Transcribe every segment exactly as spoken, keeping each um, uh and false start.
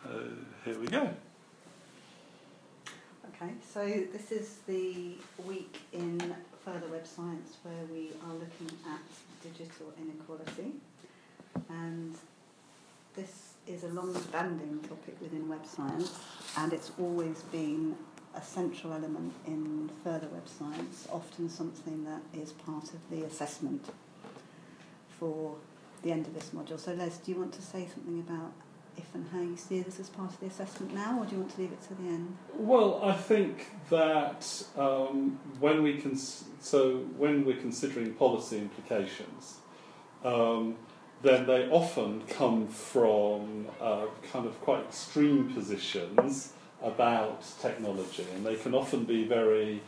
uh, here we go. Okay, so this is the week in Further Web Science where we are looking at digital inequality, and this is a long-standing topic within web science, and it's always been a central element in further web science, often something that is part of the assessment for the end of this module. So Les, do you want to say something about if and how you see this as part of the assessment now, or do you want to leave it to the end? Well, I think that um, when we cons- so when we're considering policy implications, um, then they often come from uh, kind of quite extreme positions about technology, and they can often be very,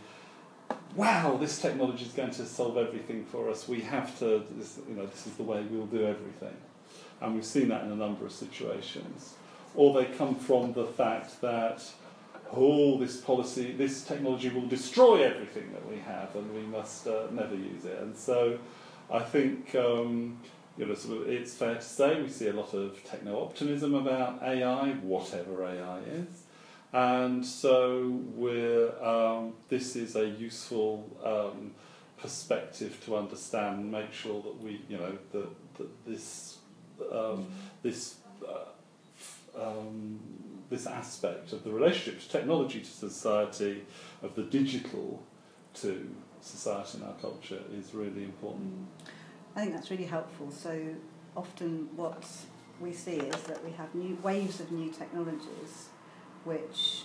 wow, this technology is going to solve everything for us. We have to, this, you know, this is the way we'll do everything. And we've seen that in a number of situations. Or they come from the fact that, oh, this policy, this technology will destroy everything that we have, and we must uh, never use it. And so I think um, you know, sort of it's fair to say we see a lot of techno-optimism about A I, whatever A I is. And so we're, um, this is a useful um, perspective to understand and make sure that we, you know, that, that this um, this uh, um, this aspect of the relationship to technology to society, of the digital to society and our culture is really important. I think that's really helpful. So often what we see is that we have new waves of new technologies which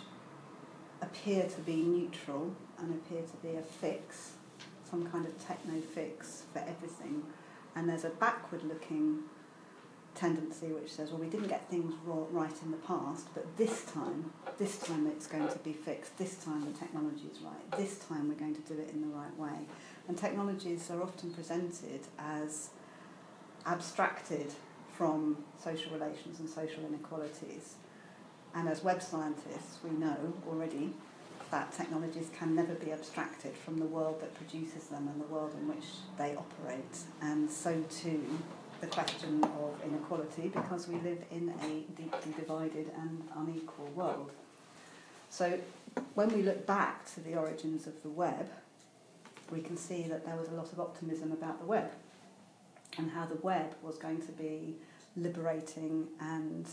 appear to be neutral and appear to be a fix, some kind of techno fix for everything. And there's a backward-looking tendency which says, well, we didn't get things right in the past, but this time, this time it's going to be fixed, this time the technology is right, this time we're going to do it in the right way. And technologies are often presented as abstracted from social relations and social inequalities. And as web scientists, we know already that technologies can never be abstracted from the world that produces them and the world in which they operate. And so too, the question of inequality, because we live in a deeply divided and unequal world. So when we look back to the origins of the web, we can see that there was a lot of optimism about the web and how the web was going to be liberating and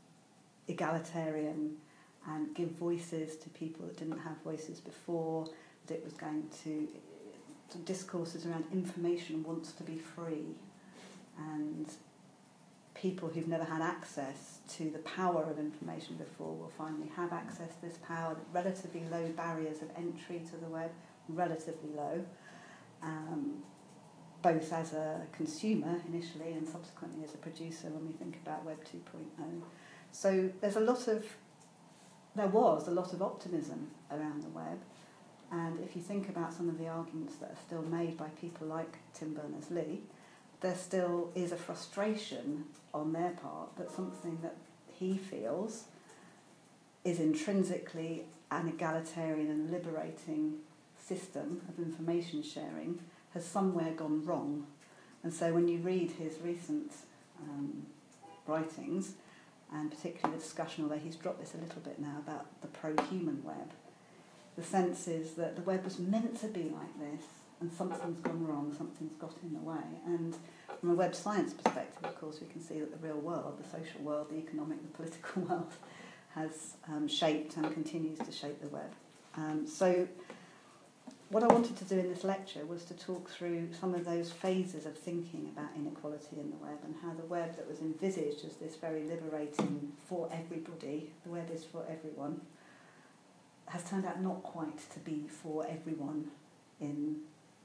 egalitarian and give voices to people that didn't have voices before, that it was going to, to discourses around information wants to be free, and people who've never had access to the power of information before will finally have access to this power. Relatively low barriers of entry to the web, relatively low, um, both as a consumer initially and subsequently as a producer when we think about Web two point oh. So there's a lot of, there was a lot of optimism around the web, and if you think about some of the arguments that are still made by people like Tim Berners-Lee, there still is a frustration on their part that something that he feels is intrinsically an egalitarian and liberating system of information sharing has somewhere gone wrong. And so when you read his recent um, writings, and particularly the discussion, although he's dropped this a little bit now, about the pro-human web, the sense is that the web was meant to be like this, and something's gone wrong, something's got in the way. And from a web science perspective, of course, we can see that the real world, the social world, the economic, the political world, has um, shaped and continues to shape the web. Um, so what I wanted to do in this lecture was to talk through some of those phases of thinking about inequality in the web, and how the web that was envisaged as this very liberating for everybody, the web is for everyone, has turned out not quite to be for everyone in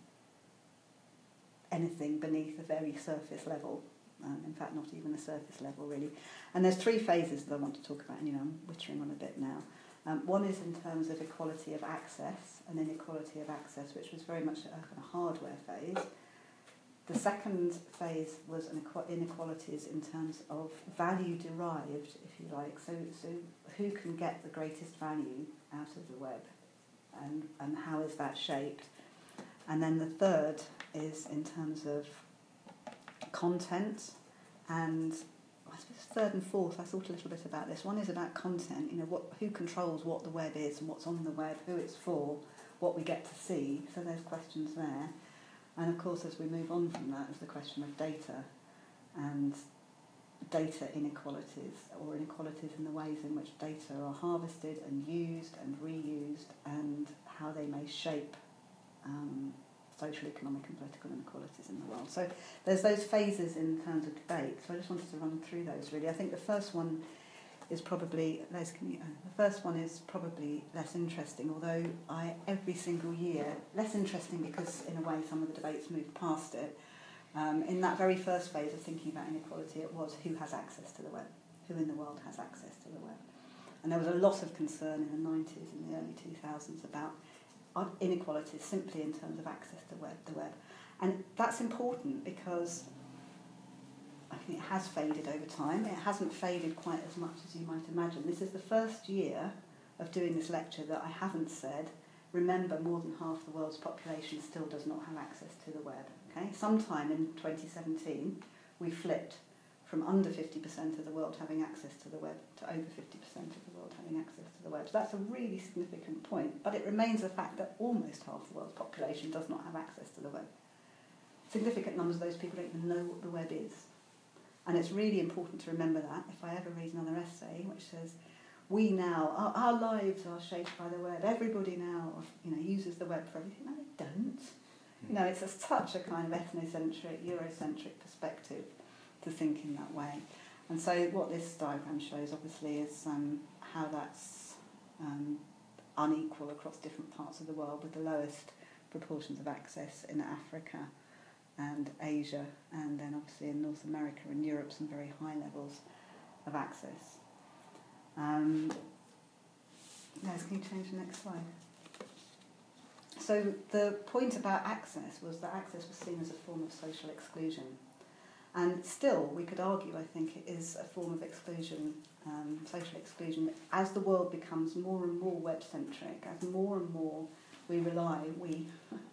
anything beneath a very surface level. Um, in fact, not even a surface level, really. And there's three phases that I want to talk about, and you know, I'm wittering on a bit now. Um, one is in terms of equality of access and inequality of access, which was very much a kind of hardware phase. The second phase was inequalities in terms of value derived, if you like. So, so who can get the greatest value out of the web, and, and how is that shaped? And then the third is in terms of content and, I suppose third and fourth, I thought a little bit about this. One is about content, you know, what, who controls what the web is and what's on the web, who it's for, what we get to see. So there's questions there. And of course, as we move on from that, is the question of data and data inequalities, or inequalities in the ways in which data are harvested and used and reused, and how they may shape um, social, economic and political inequalities in the world. So there's those phases in terms of debate. So I just wanted to run through those really. I think the first one is probably less, can you, uh, the first one is probably less interesting, although I every single year, less interesting because in a way some of the debates moved past it. Um, in that very first phase of thinking about inequality, it was who has access to the web, who in the world has access to the web. And there was a lot of concern in the nineties and the early two thousands about inequalities simply in terms of access to web, the web. And that's important because I think it has faded over time. It hasn't faded quite as much as you might imagine. This is the first year of doing this lecture that I haven't said, remember, more than half the world's population still does not have access to the web. Okay? Sometime in twenty seventeen, we flipped from under fifty percent of the world having access to the web to over fifty percent of the world having access to the web. So that's a really significant point, but it remains the fact that almost half the world's population does not have access to the web. Significant numbers of those people don't even know what the web is. And it's really important to remember that. If I ever read another essay which says, we now, our, our lives are shaped by the web, everybody now you know, uses the web for everything. No, they don't. You know, it's a, such a kind of ethnocentric, Eurocentric perspective to think in that way. And so what this diagram shows, obviously, is um, how that's um, unequal across different parts of the world, with the lowest proportions of access in Africa and Asia, and then obviously in North America and Europe, some very high levels of access. Um, Liz, can you change the next slide? So the point about access was that access was seen as a form of social exclusion. And still, we could argue, I think, it is a form of exclusion, um, social exclusion, as the world becomes more and more web-centric, as more and more we rely, we,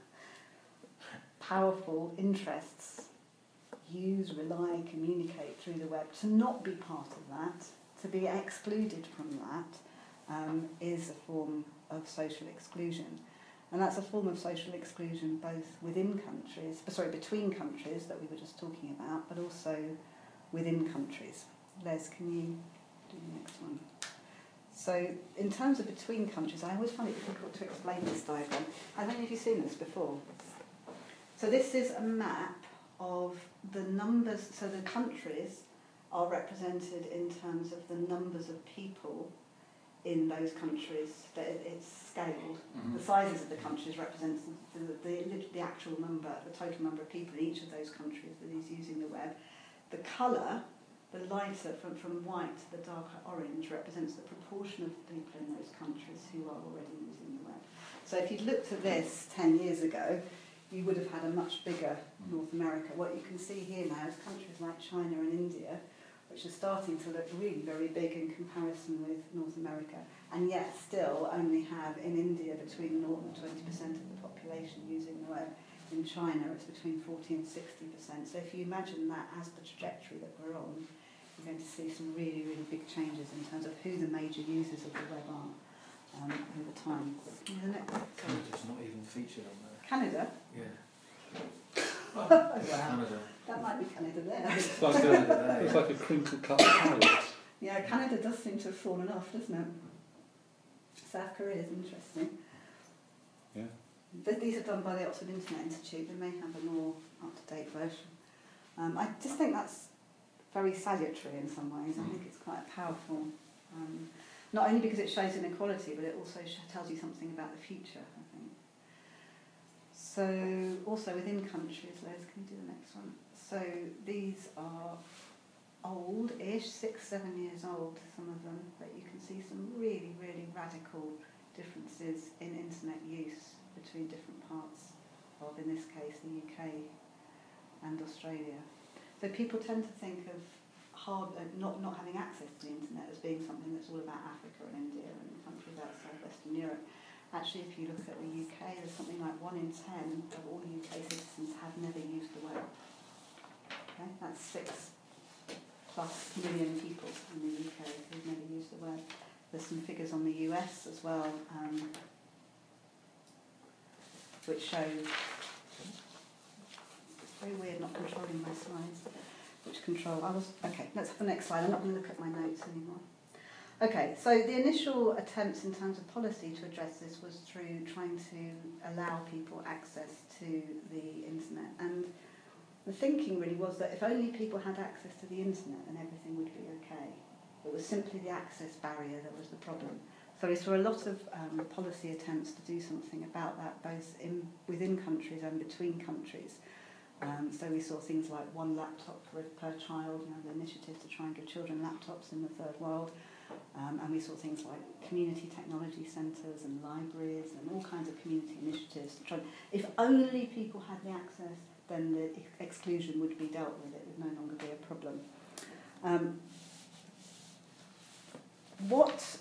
powerful interests, use, rely, communicate through the web, to not be part of that, to be excluded from that, um, is a form of social exclusion. And that's a form of social exclusion both within countries, sorry, between countries that we were just talking about, but also within countries. Les, can you do the next one? So in terms of between countries, I always find it difficult to explain this diagram. I don't know if you've seen this before. So this is a map of the numbers, so the countries are represented in terms of the numbers of people in those countries, that it's scaled. Mm-hmm. The sizes of the countries represents the, the, the actual number, the total number of people in each of those countries that is using the web. The colour, the lighter from, from white to the darker orange, represents the proportion of people in those countries who are already using the web. So if you'd looked at this ten years ago, you would have had a much bigger North America. What you can see here now is countries like China and India, which are starting to look really very big in comparison with North America, and yet still only have in India between zero and twenty percent of the population using the web. In China it's between forty and sixty percent. So if you imagine that as the trajectory that we're on, you're going to see some really, really big changes in terms of who the major users of the web are um, over time. Canada's not even featured on there. Canada? Yeah. Oh, wow. Canada. That might be Canada there. It's like a, it's like a crinkle cut palette. Yeah, Canada does seem to have fallen off, doesn't it? South Korea is interesting. Yeah. But these are done by the Oxford Internet Institute. They may have a more up-to-date version. Um, I just think that's very salutary in some ways. I think it's quite powerful. Um, not only because it shows inequality, but it also tells you something about the future, I think. So, also within countries, Les, can you do the next one? So, these are old-ish, six, seven years old, some of them, but you can see some really, really radical differences in internet use between different parts of, in this case, the U K and Australia. So people tend to think of hard, uh, not, not having access to the internet as being something that's all about Africa and India and countries outside Western Europe. Actually, if you look at the U K, there's something like one in ten of all U K citizens have never used the web. Okay, that's six plus million people in the U K who've never used the web. There's some figures on the U S as well, um, which show, it's very weird not controlling my slides, which control, I was, okay, let's have the next slide, I'm not going to look at my notes anymore. Okay, so the initial attempts in terms of policy to address this was through trying to allow people access to the internet. And the thinking really was that if only people had access to the internet, then everything would be okay. It was simply the access barrier that was the problem. So we saw a lot of um, policy attempts to do something about that, both in, within countries and between countries. Um, so we saw things like one laptop per, per child, you know, the initiatives to try and give children laptops in the third world. Um, and we saw things like community technology centres and libraries and all kinds of community initiatives to try. If only people had the access, then the ex- exclusion would be dealt with. It would no longer be a problem. Um, what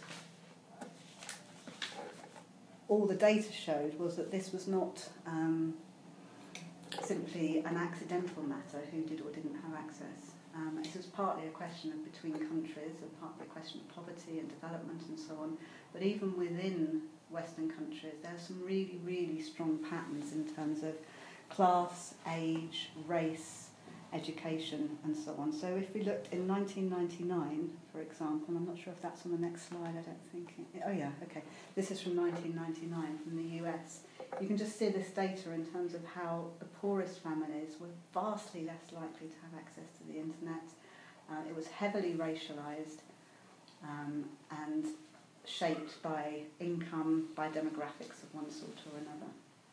all the data showed was that this was not um, simply an accidental matter, who did or didn't have access. Um, this was partly a question of between countries and partly a question of poverty and development and so on. But even within Western countries, there are some really, really strong patterns in terms of class, age, race, education and so on. So if we looked in nineteen ninety-nine, for example, I'm not sure if that's on the next slide, I don't think. It, oh yeah, okay. This is from nineteen ninety-nine from the U S. You can just see this data in terms of how the poorest families were vastly less likely to have access to the internet. Uh, it was heavily racialised um, and shaped by income, by demographics of one sort or another.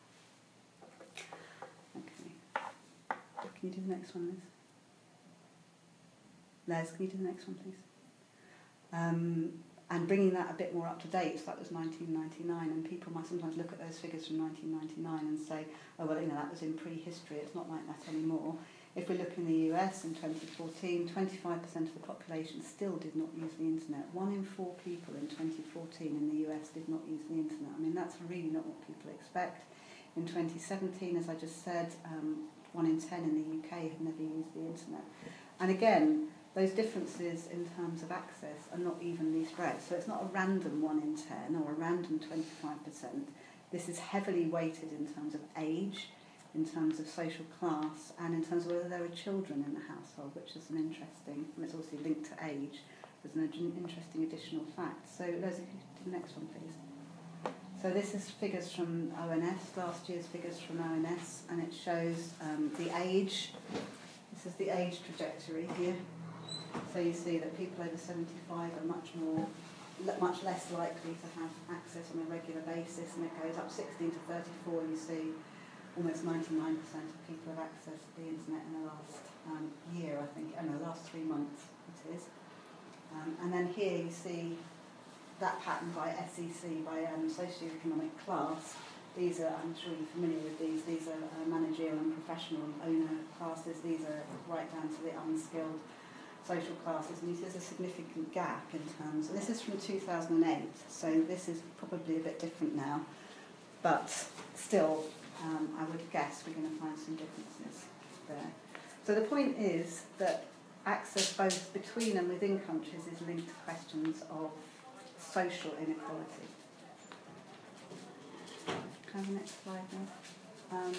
Okay. Can you do the next one, Liz? Les, can you do the next one, please? Um, and bringing that a bit more up to date, so that was nineteen ninety-nine, and people might sometimes look at those figures from nineteen ninety-nine and say, oh, well, you know, that was in prehistory, it's not like that anymore. If we look in the U S in twenty fourteen, twenty-five percent of the population still did not use the internet. One in four people in twenty fourteen in the U S did not use the internet. I mean, that's really not what people expect. In twenty seventeen, as I just said, um, one in ten in the U K have never used the internet. And again, those differences in terms of access are not evenly spread. So it's not a random one in ten or a random twenty-five percent. This is heavily weighted in terms of age, in terms of social class, and in terms of whether there are children in the household, which is an interesting, and it's also linked to age, there's an interesting additional fact. So Liz, if you could do the next one, please. So this is figures from O N S, last year's figures from O N S, and it shows um, the age. This is the age trajectory here. So you see that people over seventy-five are much more, much less likely to have access on a regular basis, and it goes up sixteen to thirty-four. You see almost ninety-nine percent of people have access to the internet in the last um, year, I think, oh no, last three months it is. Um, and then here you see that pattern by S E C, by um, socioeconomic class. These are, I'm sure you're familiar with these, these are uh, managerial and professional and owner classes. These are right down to the unskilled social classes, and you see there's a significant gap in terms, and this is from two thousand eight, so this is probably a bit different now, but still, um, I would guess we're going to find some differences there. So the point is that access both between and within countries is linked to questions of social inequality. Can I have the next slide now? Um,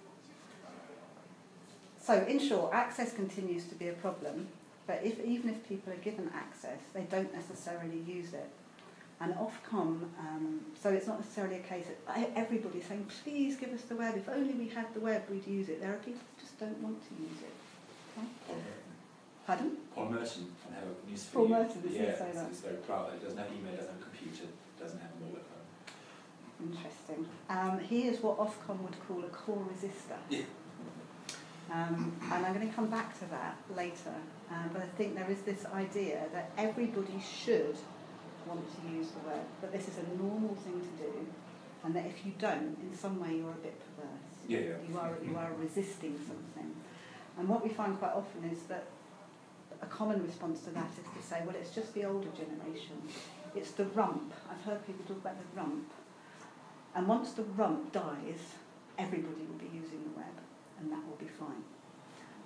so in short, access continues to be a problem. But if, even if people are given access, they don't necessarily use it. And Ofcom, um, so it's not necessarily a case that everybody's saying, please give us the web. If only we had the web, we'd use it. There are people who just don't want to use it. Okay? Paul Pardon? Paul Merton from How News for Paul You. Merton, does he yeah, say that? He's very proud. He doesn't have email, doesn't have a computer, doesn't have a mobile phone. Interesting. Um, he is what Ofcom would call a core resistor. Yeah. Um, and I'm going to come back to that later. Uh, but I think there is this idea that everybody should want to use the web, but this is a normal thing to do, and that if you don't, in some way you're a bit perverse. Yeah, yeah. You are, you are resisting something. And what we find quite often is that a common response to that is to say, well, it's just the older generation. It's the rump. I've heard people talk about the rump. And once the rump dies, everybody will be using the web, and that will be fine.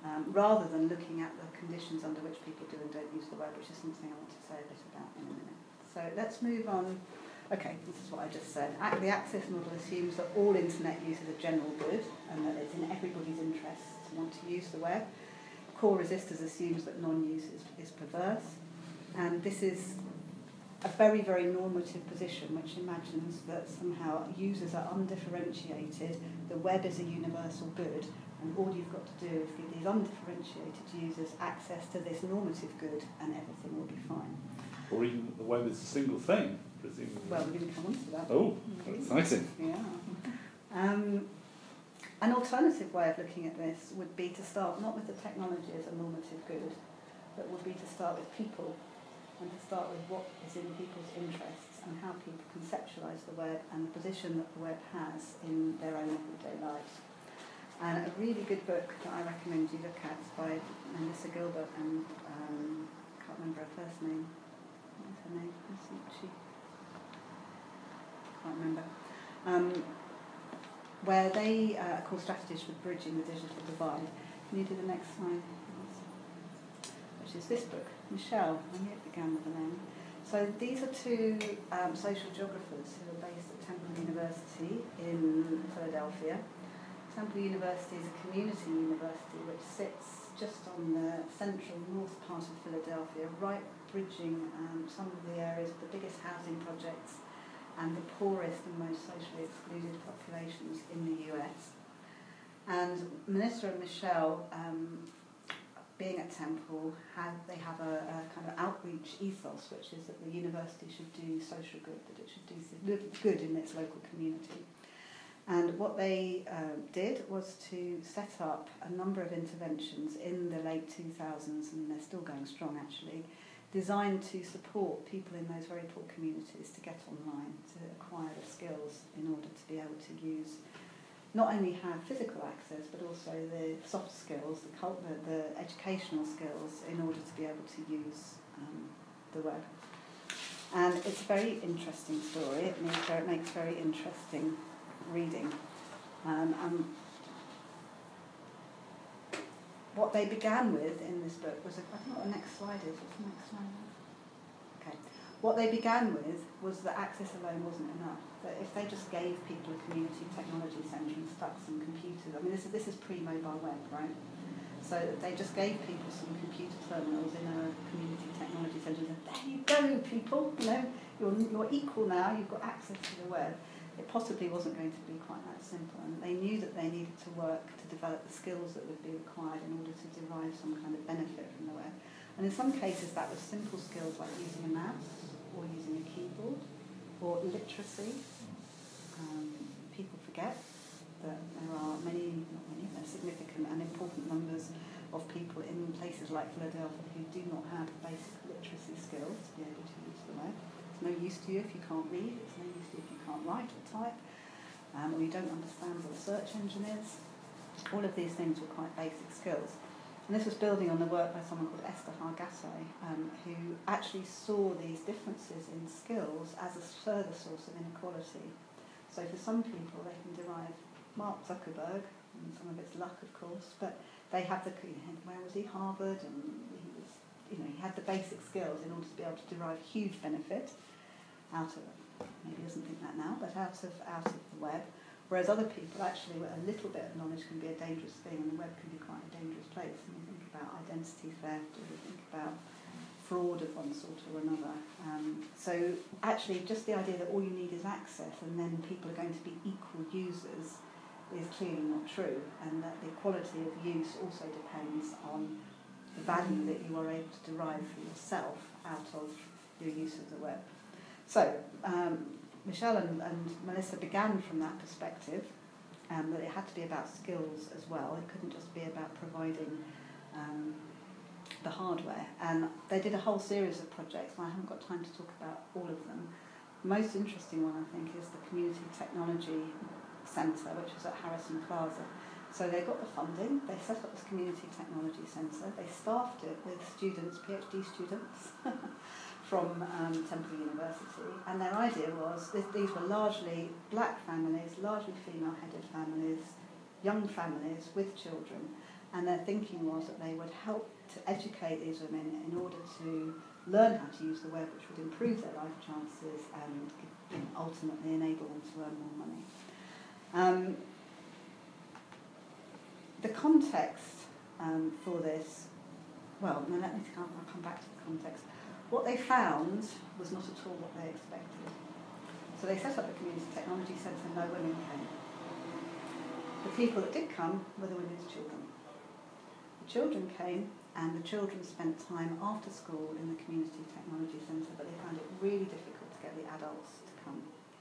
um, rather than looking at the conditions under which people do and don't use the web, which is something I want to say a bit about in a minute. So let's move on. Okay, this is what I just said. The access model assumes that all internet use is a general good and that it's in everybody's interest to want to use the web. Core Resistors assumes that non-use is, is perverse, and this is a very, very normative position which imagines that somehow users are undifferentiated, the web is a universal good, and all you've got to do is give these undifferentiated users access to this normative good and everything will be fine. Or even that the web is a single thing, presumably. Well, we're going to come on to that. Oh, exciting. Yeah. Um, an alternative way of looking at this would be to start not with the technology as a normative good, but would be to start with people, and to start with what is in people's interests and how people conceptualise the web and the position that the web has in their own everyday lives. And a really good book that I recommend you look at is by Melissa Gilbert and um, I can't remember her first name. What is her name? Isn't she? Can't remember. Um, where they uh, are called Strategies for Bridging the Digital Divide. Can you do the next slide? Which is this book, Michelle. I knew it began with a name. So these are two um, social geographers who are based at Temple University in Philadelphia. Temple University is a community university which sits just on the central north part of Philadelphia, right bridging um, some of the areas of the biggest housing projects and the poorest and most socially excluded populations in the U S. And Melissa and Michelle, um, being at Temple, have, they have a, a kind of outreach ethos, which is that the university should do social good, that it should do good in its local community. And what they uh, did was to set up a number of interventions in the late two thousands, and they're still going strong actually, designed to support people in those very poor communities to get online, to acquire the skills in order to be able to use, not only have physical access, but also the soft skills, the, cult, the, the educational skills in order to be able to use um, the web. And it's a very interesting story. It makes, it makes very interesting reading. Um, and what they began with in this book was, a, I think what the next slide is, what's the next slide? Okay. What they began with was that access alone wasn't enough. That if they just gave people a community technology centre and stuck some computers, I mean this is, this is pre-mobile web, right? So that they just gave people some computer terminals in a community technology centre and said, there you go people, you know, you're, you're equal now, you've got access to the web. It possibly wasn't going to be quite that simple, and they knew that they needed to work to develop the skills that would be required in order to derive some kind of benefit from the web. And in some cases that was simple skills like using a mouse or using a keyboard or literacy. Um, people forget that there are many, not many, there are significant and important numbers of people in places like Philadelphia who do not have basic literacy skills to be able to use the web. It's no use to you if you can't read, it's no use to you if you can't write or type, um, or you don't understand what a search engine is. All of these things were quite basic skills. And this was building on the work by someone called Esther Hargassay, um, who actually saw these differences in skills as a further source of inequality. So for some people they can derive Mark Zuckerberg, and some of it's luck of course, but they have the, you know, where was he, Harvard, and he was, you know, he had the basic skills in order to be able to derive huge benefit out of it. Maybe he doesn't think that now, but out of out of the web. Whereas other people actually, a little bit of knowledge can be a dangerous thing, and the web can be quite a dangerous place. And you think about identity theft, or you think about fraud of one sort or another. Um, so actually, just the idea that all you need is access, and then people are going to be equal users, is clearly not true, and that the quality of use also depends on the value that you are able to derive for yourself out of your use of the web. So, um, Michelle and, and Melissa began from that perspective, um, that it had to be about skills as well. It couldn't just be about providing um, the hardware. And they did a whole series of projects, and I haven't got time to talk about all of them. The most interesting one, I think, is the Community Technology Centre, which was at Harrison Plaza. So they got the funding, they set up this Community Technology Centre, they staffed it with students, PhD students, from um, Temple University, and their idea was that these were largely black families, largely female-headed families, young families with children, And their thinking was that they would help to educate these women in order to learn how to use the web, which would improve their life chances and you know, ultimately enable them to earn more money. Um, the context um, for this, well, no, let me come, I'll come back to the context. What they found was not at all what they expected. So they set up the Community Technology Centre, no women came. The people that did come were the women's children. The children came, and the children spent time after school in the Community Technology Centre, but they found it really difficult to get the adults to come.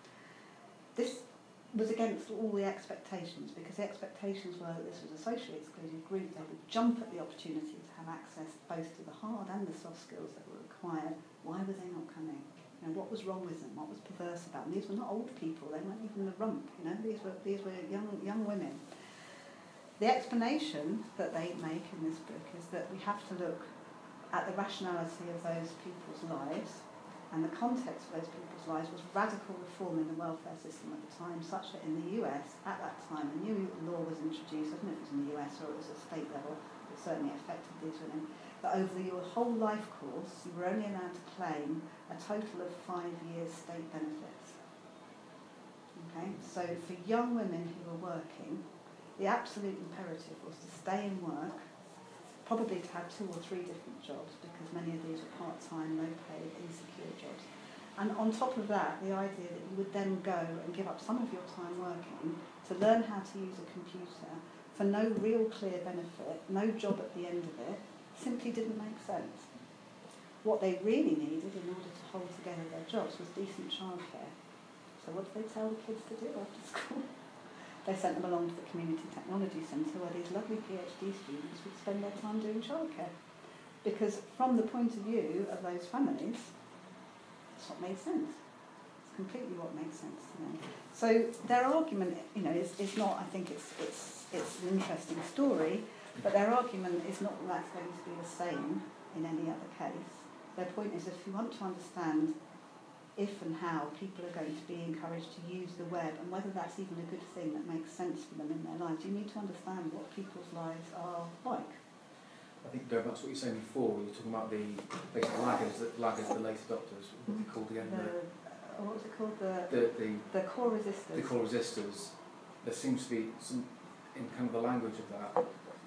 This was against all the expectations, because the expectations were that this was a socially excluded group. They would jump at the opportunity to have access both to the hard and the soft skills that were required. Why were they not coming? You know, what was wrong with them? What was perverse about them? These were not old people. They weren't even the rump. You know, these were these were young young women. The explanation that they make in this book is that we have to look at the rationality of those people's lives, and the context of those people's lives was radical reform in the welfare system at the time, such that in the U S, at that time, a new law was introduced. I don't know if it was in the U S or it was at state level, it certainly affected these women, that over your whole life course, you were only allowed to claim a total of five years state benefits. Okay, so for young women who were working, the absolute imperative was to stay in work, probably to have two or three different jobs, because many of these were part-time, low-paid, insecure jobs. And on top of that, the idea that you would then go and give up some of your time working to learn how to use a computer for no real clear benefit, no job at the end of it, simply didn't make sense. What they really needed in order to hold together their jobs was decent childcare. So what did they tell the kids to do after school? They sent them along to the Community Technology Centre where these lovely PhD students would spend their time doing childcare. Because from the point of view of those families, that's what made sense. It's completely what made sense to them. So their argument, you know, is, is not, I think it's, it's, it's an interesting story, but their argument is not that that's going to be the same in any other case. Their point is if you want to understand if and how people are going to be encouraged to use the web, and whether that's even a good thing that makes sense for them in their lives, you need to understand what people's lives are like. I think going back to what you were saying before, you were talking about the basically laggers, the laggers, the late adopters, what they called again? The, uh, what was it called? The, the, the, the core resistors. The core resistors. There seems to be some, in kind of the language of that,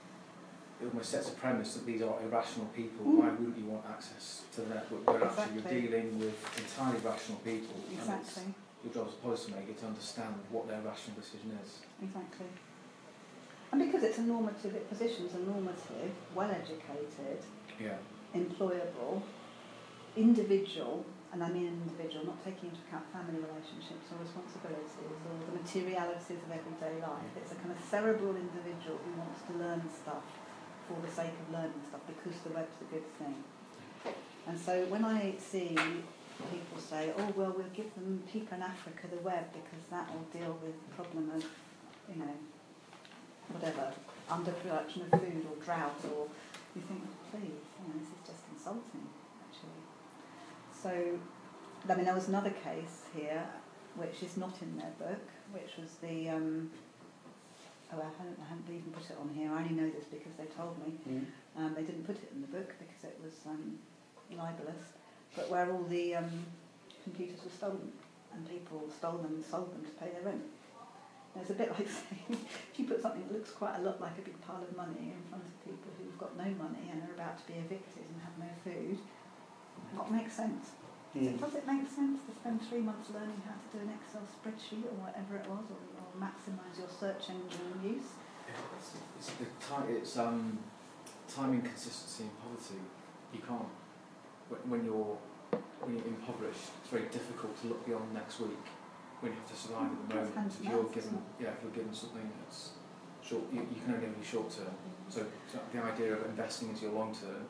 it almost sets a premise that these are irrational people. Mm. Why wouldn't you want access to that? But where exactly. actually you're dealing with entirely rational people. Exactly. And it's your job as a policymaker to understand what their rational decision is. Exactly. And because it's a normative, it positions a normative, well-educated, yeah. employable, individual, and I mean an individual, not taking into account family relationships or responsibilities or the materialities of everyday life. It's a kind of cerebral individual who wants to learn stuff for the sake of learning stuff because the web's a good thing. And so when I see people say, oh, well, we'll give them people in Africa the web because that will deal with the problem of, you know, whatever, underproduction of food or drought, or you think, oh, please, you know, this is just insulting, actually. So, I mean, there was another case here, which is not in their book, which was the, um, oh, I hadn't, I hadn't even put it on here, I only know this because they told me. Mm. Um, they didn't put it in the book because it was um, libelous, but where all the um, computers were stolen, and people stole them and sold them to pay their rent. It's a bit like saying, if you put something that looks quite a lot like a big pile of money in front of people who've got no money and are about to be evicted and have no food, what makes sense? Mm. Does it make sense to spend three months learning how to do an Excel spreadsheet or whatever it was, or, or maximise your search engine use? It's, it's, the time, it's um, timing, consistency and poverty. You can't, when you're, when you're impoverished, it's very difficult to look beyond next week. When you have to survive at the moment, if you're given, yeah, if you're given something that's short, you, you can only be short term. So, so the idea of investing into your long term,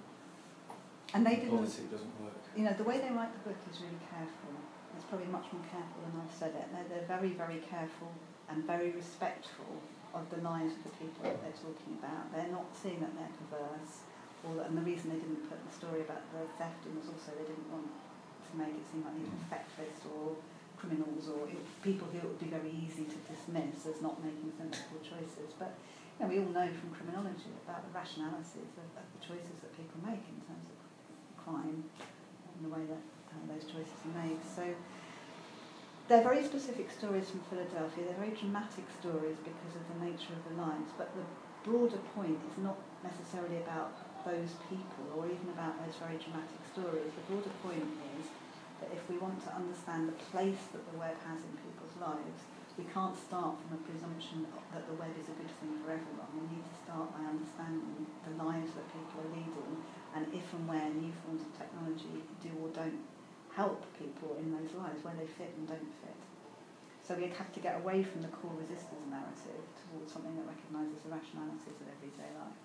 and they didn't, policy doesn't work. You know, the way they write the book is really careful. It's probably much more careful than I've said it. They're, they're very, very careful and very respectful of the lives of the people that they're talking about. They're not seeing that they're perverse, or that, and the reason they didn't put the story about the theft in was also they didn't want to make it seem like they were feckless or criminals or people who it would be very easy to dismiss as not making sensible choices. But you know, we all know from criminology about the rationalities of, of the choices that people make in terms of crime and the way that uh, those choices are made. So they're very specific stories from Philadelphia. They're very dramatic stories because of the nature of the lives, but the broader point is not necessarily about those people or even about those very dramatic stories. The broader point is that if we want to understand the place that the web has in people's lives, we can't start from a presumption that the web is a good thing for everyone. We need to start by understanding the lives that people are leading and if and where new forms of technology do or don't help people in those lives, where they fit and don't fit. So we have to get away from the core resistors narrative towards something that recognises the rationalities of everyday life.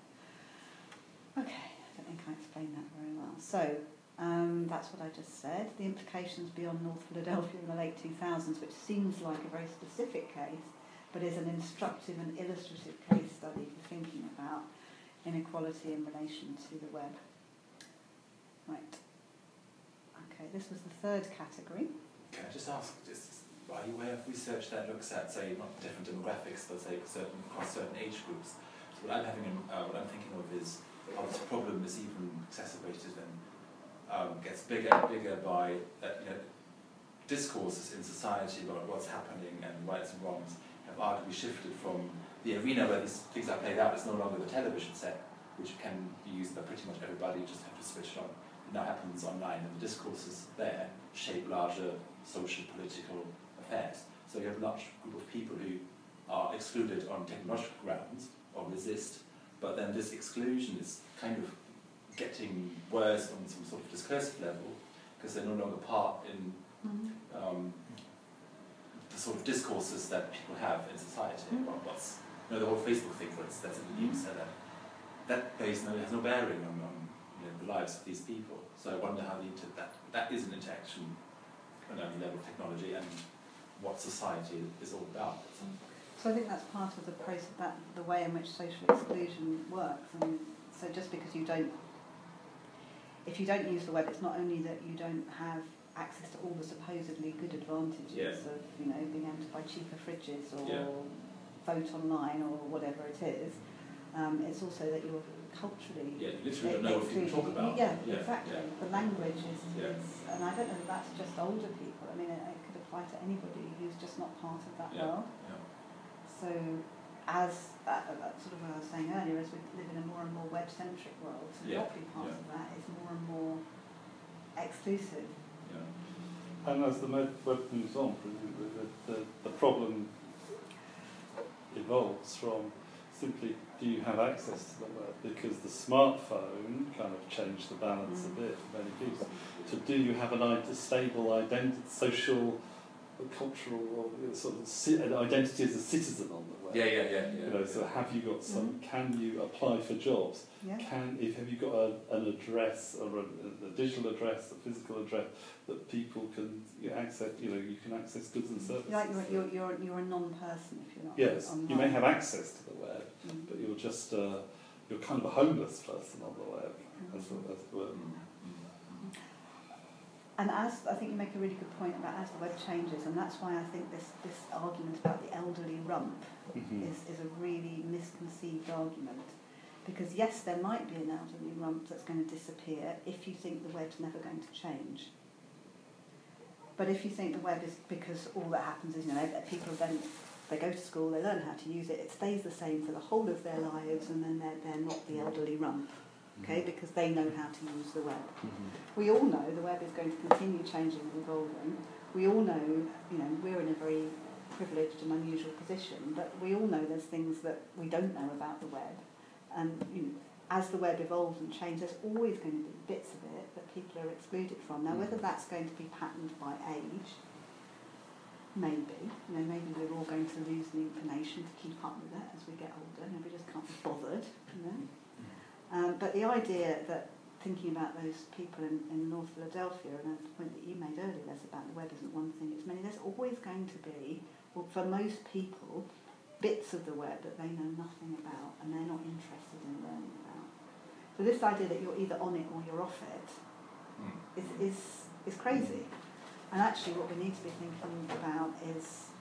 Okay, I don't think I explained that very well. So um, that's what I just said. The implications beyond North Philadelphia in the late two thousands, which seems like a very specific case, but is an instructive and illustrative case study for thinking about inequality in relation to the web. Right. Okay, this was the third category. Can I just ask, just, are you aware of research that looks at, say, not different demographics, but say certain across certain age groups? So what I'm having, in, uh, what I'm thinking of is how this problem is even exacerbated and um, gets bigger and bigger by uh, you know, discourses in society about what's happening and rights and wrongs have arguably shifted from the arena where these things are played out. It's no longer the television set, which can be used by pretty much everybody. You just have to switch it on. Now happens online, and the discourses there shape larger social, political affairs. So you have a large group of people who are excluded on technological grounds or resist, but then this exclusion is kind of getting worse on some sort of discursive level because they're no longer part in um, the sort of discourses that people have in society about what's, you know, the whole Facebook thing, for instance, that's in the news, so that that base no, has no bearing on, on you know, the lives of these people. So I wonder how the inter that that is an interaction on a level of technology and what society is all about. So I think that's part of the process, that the way in which social exclusion works. And so just because you don't, if you don't use the web, it's not only that you don't have access to all the supposedly good advantages yeah. of, you know, being able to buy cheaper fridges or yeah. vote online or whatever it is. Um, it's also that you're culturally... Yeah, you literally don't know what people talk about. Yeah, yeah exactly. Yeah. The language is, yeah. is... And I don't know if that's just older people. I mean, it, it could apply to anybody who's just not part of that yeah. world. Yeah. So, as uh, uh, sort of what I was saying earlier, as we live in a more and more web-centric world, to yeah. not be part yeah. of that is more and more exclusive. Yeah. And as the web moves on, presumably the, the, the problem evolves from simply, do you have access to the web? Because the smartphone kind of changed the balance mm. a bit for many people. So do you have an a stable identity, social, cultural, or sort of an identity as a citizen on the web? Yeah, yeah, yeah. yeah you know, yeah. so have you got some? Mm. Can you apply for jobs? Yeah. Can if have you got a, an address or a, a digital address, a physical address that people can you know, access? You know, you can access goods and services. Like you're, you're, you're, you're a non-person if you're not. Yes, online. you may have access to the web, mm. but you're just uh, you're kind of a homeless person on the web, mm. as, as it were. And as I think you make a really good point about as the web changes, and that's why I think this, this argument about the elderly rump mm-hmm. is, is a really misconceived argument. Because yes, there might be an elderly rump that's going to disappear if you think the web's never going to change. But if you think the web is because all that happens is, you know, people then, they go to school, they learn how to use it, it stays the same for the whole of their lives, and then they're, they're not the elderly rump. Okay, because they know how to use the web. Mm-hmm. We all know the web is going to continue changing and evolving. We all know, you know, we're in a very privileged and unusual position, but we all know there's things that we don't know about the web. And you know, as the web evolves and changes, there's always going to be bits of it that people are excluded from. Now, whether that's going to be patterned by age, maybe. You know, maybe we're all going to lose the inclination to keep up with it as we get older, and we just can't be bothered, you know. Um, but the idea that thinking about those people in, in North Philadelphia, and the point that you made earlier, Les, about the web isn't one thing, it's many, there's always going to be, well, for most people, bits of the web that they know nothing about and they're not interested in learning about. So this idea that you're either on it or you're off it is, is, is crazy. And actually what we need to be thinking about is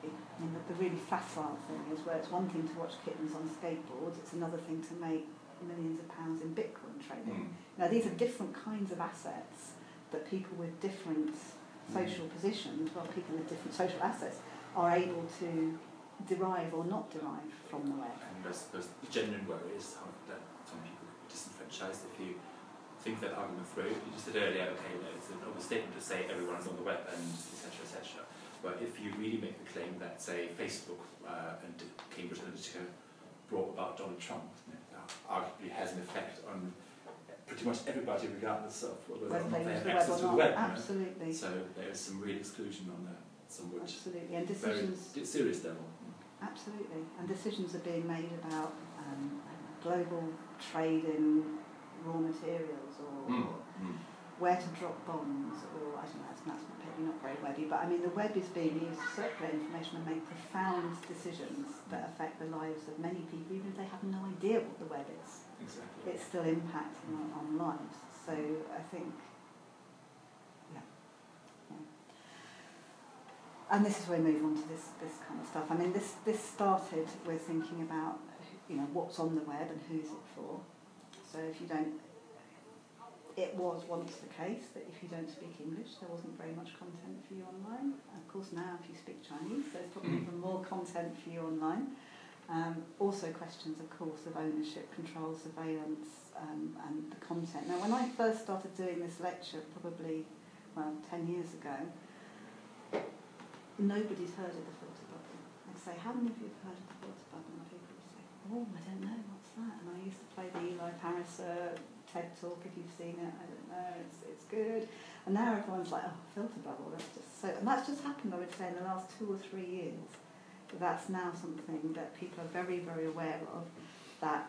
I mean, the, the really facile thing is where it's one thing to watch kittens on skateboards, it's another thing to make millions of pounds in Bitcoin trading. Mm. Now, these are different kinds of assets that people with different social mm. positions, well, people with different social assets, are able to derive or not derive from the web. And I suppose the genuine worry is how that some people could be disenfranchised if you think that argument through. You just said earlier, okay, no, it's an overstatement to say everyone's on the web and et cetera, et cetera. But if you really make the claim that, say, Facebook uh, and Cambridge Analytica brought about Donald Trump, it arguably has an effect on pretty much everybody, regardless of whether or not they have access to the web. Absolutely. You know? So there is some real exclusion on the some which absolutely, and decisions very serious level. Absolutely, and decisions are being made about um, global trade in raw materials or, mm. or mm. where to drop bombs, or I don't know, that's, that's maybe not very webby, but I mean the web is being used to circulate information and make profound decisions that affect the lives of many people, even if they have no idea what the web is. Exactly. It's still impacting on, on lives. So I think, yeah. yeah. And this is where we move on to this, this kind of stuff. I mean, this, this started with thinking about, you know, what's on the web and who's it for. So if you don't, it was once the case that if you don't speak English, there wasn't very much content for you online. Of course, now if you speak Chinese, there's probably even more content for you online. Um, also questions, of course, of ownership, control, surveillance, um, and the content. Now, when I first started doing this lecture, probably, well, ten years ago, nobody's heard of the filter bubble. I'd say, how many of you have heard of the filter bubble? And people would say, oh, I don't know, what's that? And I used to play the Eli Paris uh, TED Talk, if you've seen it, I don't know, it's, it's good. And now everyone's like, oh, filter bubble, that's just so... And that's just happened, I would say, in the last two or three years. That's now something that people are very, very aware of, that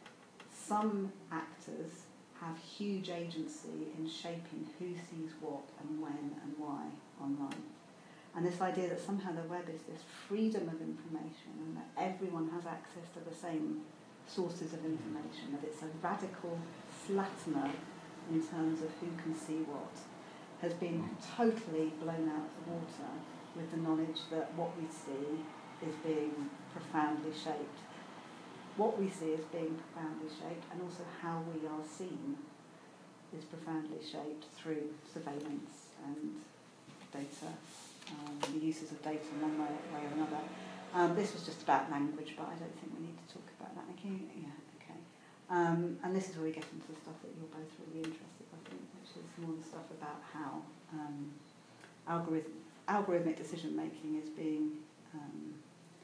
some actors have huge agency in shaping who sees what and when and why online. And this idea that somehow the web is this freedom of information and that everyone has access to the same sources of information, that it's a radical flattener in terms of who can see what, has been totally blown out of the water with the knowledge that what we see is being profoundly shaped. What we see is being profoundly shaped, and also how we are seen is profoundly shaped through surveillance and data, um, the uses of data in one way, way or another. Um, this was just about language, but I don't think we need to talk about that. Okay, yeah, okay. Um, and this is where we get into the stuff that you're both really interested in, I think, which is more the stuff about how um, algorithm, algorithmic decision making is being um,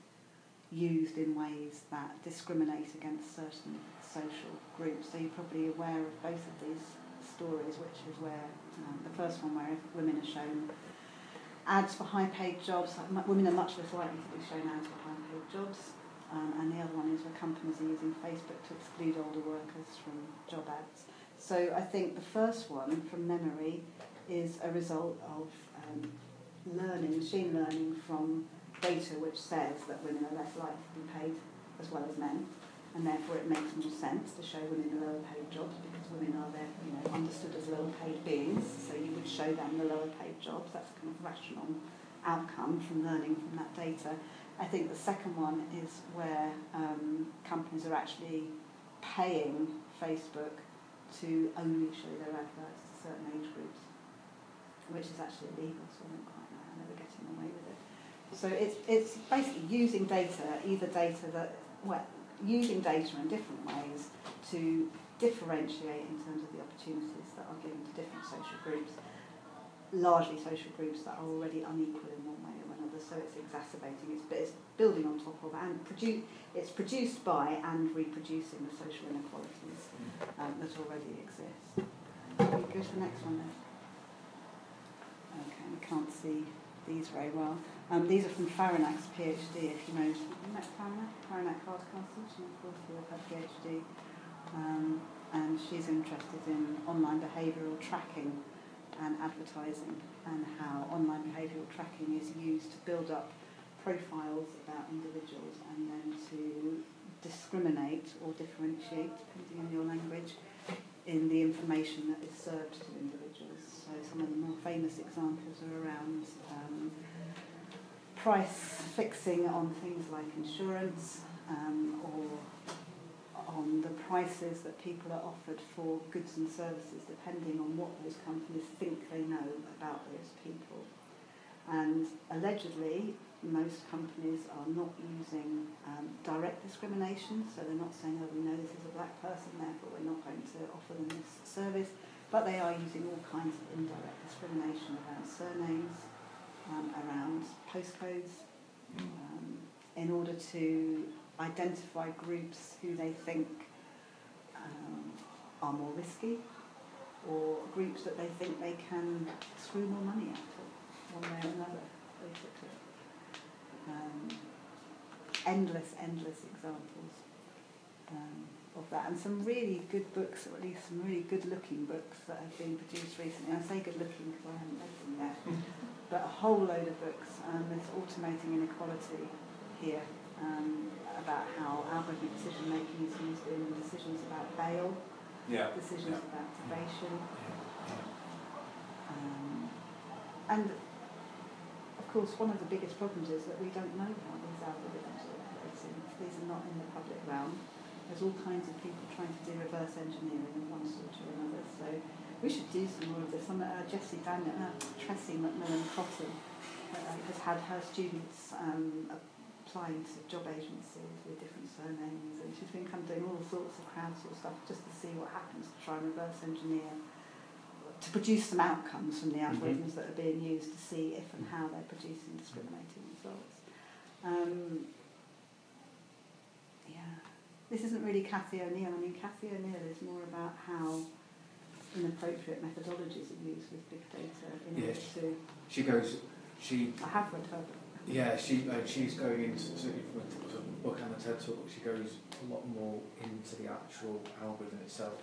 used in ways that discriminate against certain social groups. So you're probably aware of both of these stories, which is where um, the first one where women are shown ads for high-paid jobs. Like, women are much less likely to be shown ads for high-paid jobs. Um, and the other one is where companies are using Facebook to exclude older workers from job ads. So I think the first one, from memory, is a result of um, learning, machine learning from data which says that women are less likely to be paid as well as men, and therefore it makes more sense to show women the lower paid jobs because women are there, you know, understood as lower paid beings, so you would show them the lower paid jobs. That's a kind of rational outcome from learning from that data. I think the second one is where um, companies are actually paying Facebook to only show their adverts to certain age groups, which is actually illegal, so I don't quite know how they were getting away with it. So it's it's basically using data, either data that, well, using data in different ways to differentiate in terms of the opportunities that are given to different social groups, largely social groups that are already unequal in one way or another. So it's exacerbating, it's, it's building on top of, and produ- it's produced by and reproducing the social inequalities um, that already exist. Can we go to the next one then? Okay, we can't see these very well. Um, these are from Farinak's PhD, if you know. You met Farinak? Farinak Hardcastle, she's in fourth year of her PhD. Um, and she's interested in online behavioural tracking and advertising, and how online behavioural tracking is used to build up profiles about individuals and then to discriminate or differentiate, depending on your language, in the information that is served to individuals. So some of the more famous examples are around um, price fixing on things like insurance um, or on the prices that people are offered for goods and services, depending on what those companies think they know about those people. And allegedly, most companies are not using um, direct discrimination, so they're not saying, oh, we know this is a black person, therefore we're not going to offer them this service, but they are using all kinds of indirect discrimination around surnames, um, around postcodes, um, in order to identify groups who they think um, are more risky, or groups that they think they can screw more money out of, one way or another, basically. Um, endless, endless examples um, of that, and some really good books, or at least some really good-looking books that have been produced recently. I say good-looking because I haven't read them yet, but a whole load of books. Um, there's Automating Inequality here, um, about how algorithmic decision-making is used in decisions about bail, yeah. decisions yeah. about probation, Yeah. um, and of course, one of the biggest problems is that we don't know how these algorithms are operating. These are not in the public realm. There's all kinds of people trying to do reverse engineering of one sort or another. So we should do some more of this. Um, uh, Jessie Daniel, uh, Tressie McMillan Cotton uh, has had her students um, applying to job agencies with different surnames, and she's been kind of doing all sorts of crowdsourced stuff just to see what happens to try and reverse engineer, to produce some outcomes from the algorithms mm-hmm. that are being used to see if and how they're producing discriminating results. Um, yeah, this isn't really Cathy O'Neil. I mean, Cathy O'Neil is more about how inappropriate methodologies are used with big data in yeah, order to... She goes... She, I have read her book. Yeah, she, uh, she's going into, certainly from the book and the TED Talk, she goes a lot more into the actual algorithm itself.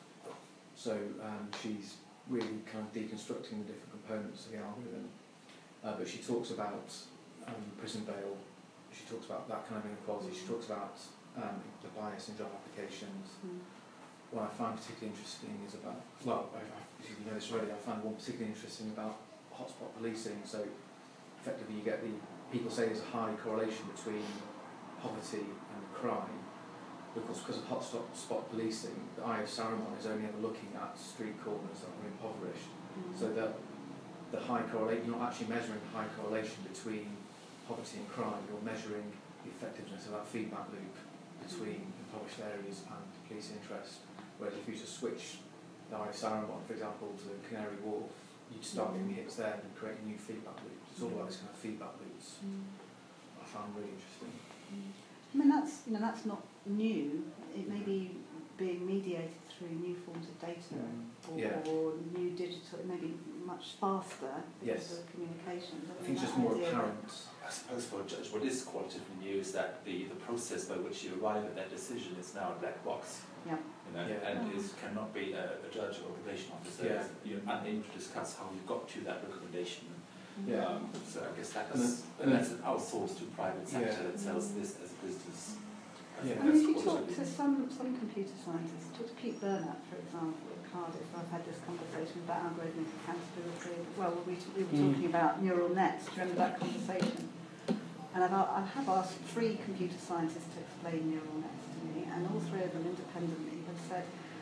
So um, she's really kind of deconstructing the different components of the algorithm. Uh, but she talks about um, prison bail, she talks about that kind of inequality, she talks about um, the bias in job applications. Mm. What I find particularly interesting is about, well, I, I, you know this already, I find one particularly interesting about hotspot policing. So effectively you get the, people say there's a high correlation between poverty and crime. Because, because of hotspot policing, the Eye of Saruman is only ever looking at street corners that are impoverished. Mm-hmm. So that the high correlation, you're not actually measuring the high correlation between poverty and crime, you're measuring the effectiveness of that feedback loop between impoverished areas and police interest. Whereas if you just switch the Eye of Saruman, for example, to the Canary Wharf, you'd start mm-hmm. getting hits there and create new feedback loops. It's all about this kind of feedback loops. Mm-hmm. I found really interesting. Mm-hmm. I mean, that's, you know, that's not new. It may be being mediated through new forms of data mm. or, yeah. or new digital, it may be much faster because yes. of communication. I, I think it's just more apparent. I suppose for a judge, what is qualitatively new is that the, the process by which you arrive at that decision is now a black box. Yeah. You know, yeah. and is cannot be a, a judge or a probation officer. Yeah. You're unable to discuss how you got to that recommendation. Yeah. Um, so I guess that is, and that's an outsourced to private sector yeah. that sells this as a business. I, yeah. I mean, if you talk to some, some computer scientists, talk to Pete Burnett, for example, at Cardiff, I've had this conversation about algorithmic accountability. Well, we, we were talking mm. about neural nets. Do you remember that conversation? And I've, I have asked three computer scientists to explain neural nets to me, and all three of them independently have said,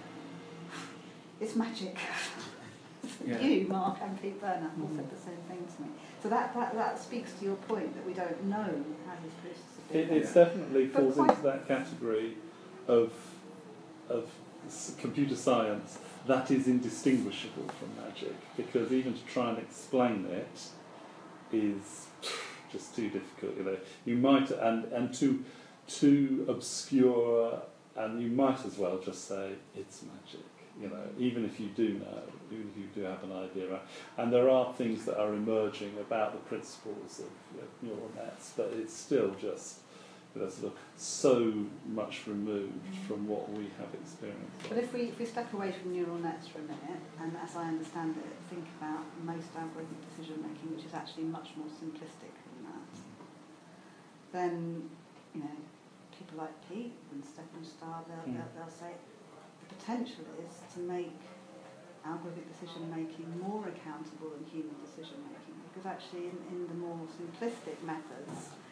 it's magic. Yeah. You, Mark, and Pete Burnett all mm. said the same thing to me. So that, that, that speaks to your point that we don't know how these processes are being It, it definitely falls into that category of of computer science that is indistinguishable from magic, because even to try and explain it is just too difficult. You know, you might and and too too obscure, and you might as well just say it's magic. You know, even if you do know, even if you do have an idea, and there are things that are emerging about the principles of you know, neural nets, but it's still just you know, sort of so much removed from what we have experienced. But if we if we step away from neural nets for a minute, and as I understand it, think about most algorithmic decision making, which is actually much more simplistic than that, then you know people like Pete and Stefan Starr, they'll, mm. they'll, they'll say. The potential is to make algorithmic decision making more accountable than human decision making, because actually in, in the more simplistic methods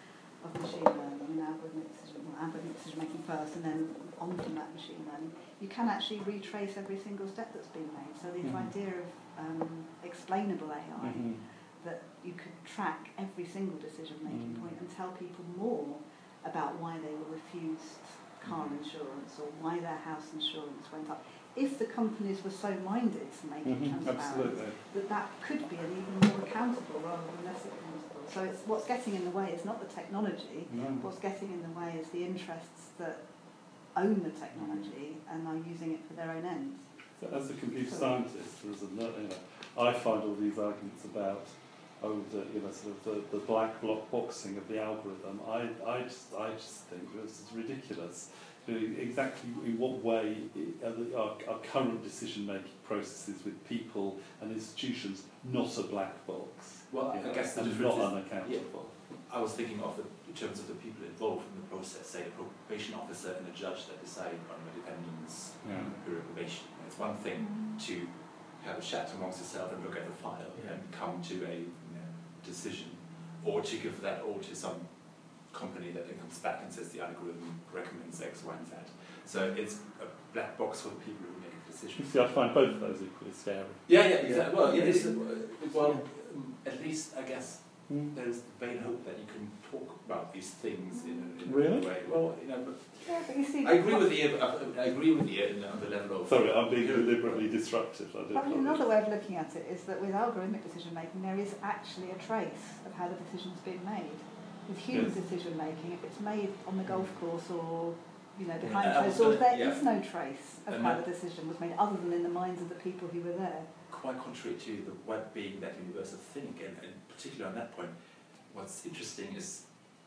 of machine learning and algorithmic decision, well, algorithmic decision making first, and then on from that machine learning, you can actually retrace every single step that's been made. So the Mm-hmm. idea of um, explainable A I, Mm-hmm. that you could track every single decision making Mm. point and tell people more about why they were refused car insurance or why their house insurance went up. If the companies were so minded to make it Mm-hmm. transparent, Absolutely. that that could be an even more accountable rather than less accountable. So it's what's getting in the way is not the technology, No. what's getting in the way is the interests that own the technology and are using it for their own ends. So as a computer scientist, as a, you know, I find all these arguments about oh, the, you know, sort of the, the black block boxing of the algorithm. I, I just, I just think this is ridiculous. You know, exactly in what way are, the, are, are current decision-making processes with people and institutions not a black box? Well, you know, I guess the and difference not is, unaccountable. I was thinking of the, in terms of the people involved in the process, say a probation officer and a judge that decide on the defendant's Yeah. period of probation. It's one thing to have a chat amongst yourself and look at the file Yeah. and come to a you know, decision, or to give that all to some company that then comes back and says the algorithm recommends X, Y, and Z. So it's a black box for the people who make a You decision. see, I find both of those equally scary. Yeah, yeah, exactly. Well, yeah, it's, Yeah. well, um, at least I guess Mm. there's the vain hope that you can talk about these things in a, in Really? a way. Well, you know, but Yeah, but you see, I agree with you. I, I agree with you on the level of. Sorry, I'm being deliberately disruptive. I do I mean, apologise. another way of looking at it is that with algorithmic decision making, there is actually a trace of how the decision's been made. With human Yes. decision making, if it's made on the golf course or you know Yeah, behind I was closed doors, gonna- there yeah. is no trace of And how that- the decision was made, other than in the minds of the people who were there. Quite contrary to the web being that universal thing, and, and particularly on that point, what's interesting is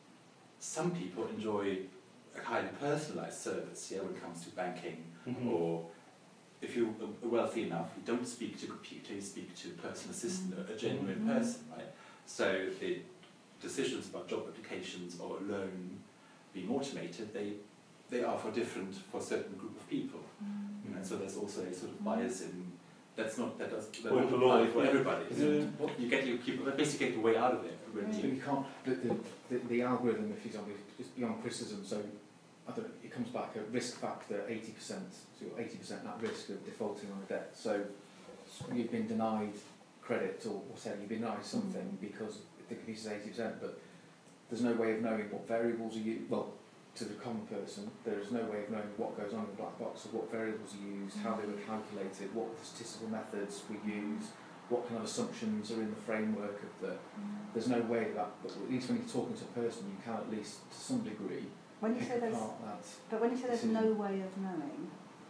some people enjoy a highly personalized service. Yeah, when it comes to banking, Mhm. or if you're uh, wealthy enough, you don't speak to a computer, you speak to a personal assistant, a- a genuine Mhm. person, right? So the decisions about job applications or a loan being automated, they they are for different for a certain group of people. You know, so there's also a sort of bias in that's not that does that Well, won't for apply law, for yeah. everybody. Yeah. What you get you keep basically get your way out of it. When But you, you can't, the, the, the, the algorithm, if example, is beyond criticism, so I don't know, it comes back at risk factor eighty percent, so you're eighty percent at risk of defaulting on a debt. So you've been denied credit or whatever, you've been denied something because the computer's eighty percent, but there's no way of knowing what variables are used. Well, to the common person, there is no way of knowing what goes on in the black box, of what variables are used, how they were calculated, what the statistical methods were used, what kind of assumptions are in the framework of the. There's no way that, but at least when you're talking to a person, you can at least to some degree When you pick say there's, apart that. but when you say there's decision. no way of knowing,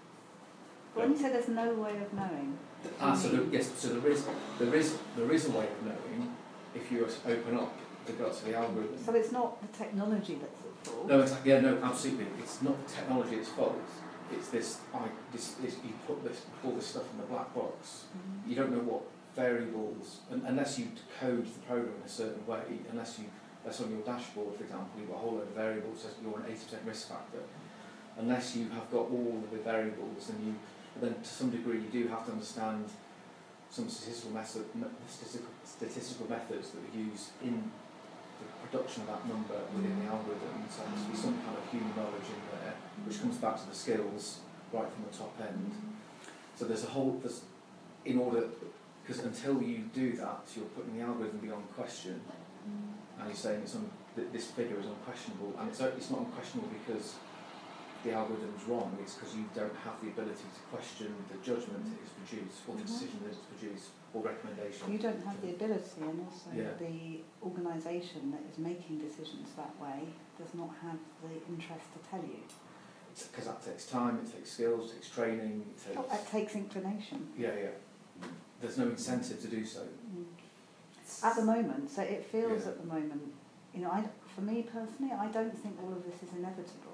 but when you say there's no way of knowing, Ah, so there, yes, so there is, there is, there is a way of knowing if you open up the guts of the algorithm. so it's not the technology that's at fault. No, it's like, yeah, no, absolutely. It's not the technology it's fault. It's this, I, this, this, you put this, all this stuff in the black box. Mhm. You don't know what variables, un unless you code the program in a certain way, unless you, that's on your dashboard, for example, you've got a whole load of variables, so you're an eighty percent risk factor. Unless you have got all of the variables, and you, then to some degree you do have to understand some statistical method, statistical, statistical methods that are used in the production of that number within the algorithm. So there must be some kind of human knowledge in there, which comes back to the skills right from the top end. So there's a whole, there's, in order, because until you do that, you're putting the algorithm beyond question, and you're saying it's un, that this figure is unquestionable, and it's, it's not unquestionable because the algorithm's wrong, it's because you don't have the ability to question the judgment it has produced, or the decision that it's produced, or recommendation. You don't have the ability, and also Yeah. the organisation that is making decisions that way does not have the interest to tell you. Because that takes time, it takes skills, it takes training, it takes... It takes inclination. Yeah, yeah. There's no incentive to do so. Mm. At the moment, so it feels Yeah. at the moment, you know, I, for me personally, I don't think all of this is inevitable.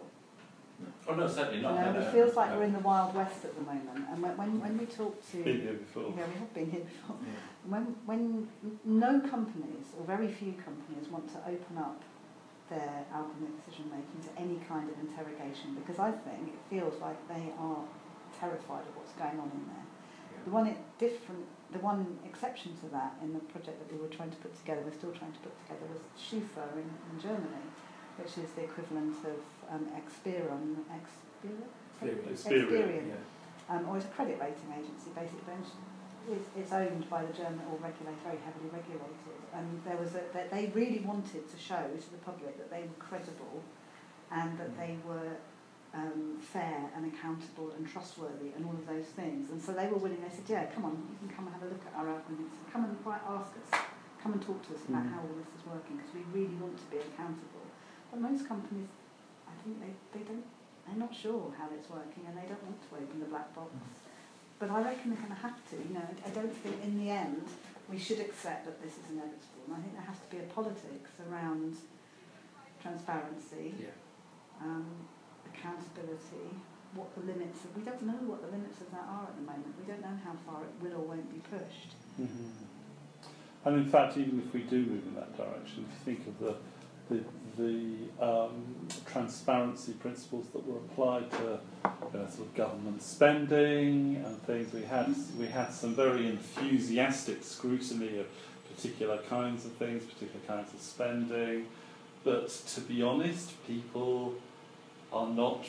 oh no, certainly You not. know, no, it no, feels like no. we're in the Wild West at the moment, and when when, when we talk to, Been here before. yeah, we have been here before. Yeah. When when no companies or very few companies want to open up their algorithmic decision making to any kind of interrogation, because I think it feels like they are terrified of what's going on in there. Yeah. The one it different, the one exception to that in the project that we were trying to put together, we're still trying to put together, was Schufa in, in Germany, which is the equivalent of um, Experian, Experian, Experian. Experian. Experian. Yeah. Um, or it's a credit rating agency, basically. It's, it's owned by the German, or regulated, very heavily regulated. And there was a, that they really wanted to show to the public that they were credible, and that they were um, fair and accountable and trustworthy, and all of those things. And so they were willing. They said, "Yeah, come on, you can come and have a look at our arguments. Come and quite ask us. Come and talk to us about Mm. how all this is working, because we really want to be accountable." But most companies, I think they, they don't. They're not sure how it's working, and they don't want to open the black box. But I reckon they're going to have to. You know, I don't think in the end we should accept that this is inevitable. And I think there has to be a politics around transparency, Yeah. um, accountability, what the limits of. We don't know what the limits of that are at the moment. We don't know how far it will or won't be pushed. Mm-hmm. And in fact, even if we do move in that direction, if you think of the the, the um, transparency principles that were applied to you know, sort of government spending and things, we had we had some very enthusiastic scrutiny of particular kinds of things, particular kinds of spending. But to be honest, people are not.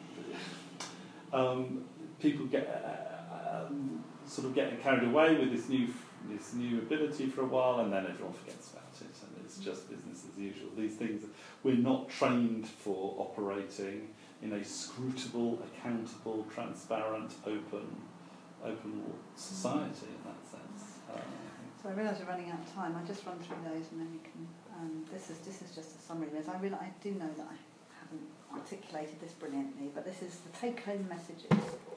Um, people get uh, um, sort of getting carried away with this new this new ability for a while, and then everyone forgets about it, and it's just business as usual. These things, we're not trained for operating in a scrutable, accountable, transparent, open, open society in that sense. Uh, So I realise we're running out of time. I'll just run through those, and then we can. Um, this is this is just a summary. Liz. I realise I do know that I haven't articulated this brilliantly, but this is the take-home messages.